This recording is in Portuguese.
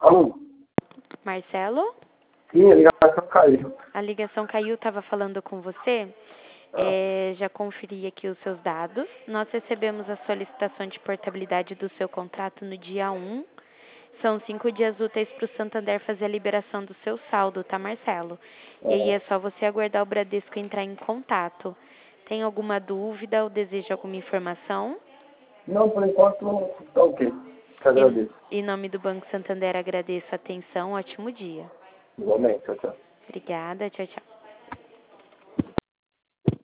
Alô? Marcelo? Sim, a ligação caiu. A ligação caiu, estava falando com você. Já conferi aqui os seus dados. Nós recebemos a solicitação de portabilidade do seu contrato no dia 1. São 5 dias úteis para o Santander fazer a liberação do seu saldo, tá, Marcelo? E aí é só você aguardar o Bradesco entrar em contato. Tem alguma dúvida ou deseja alguma informação? Não, por enquanto tá ok. Te agradeço. Em nome do Banco Santander, agradeço a atenção. Ótimo dia. Igualmente, tchau, tchau. Obrigada. Tchau, tchau.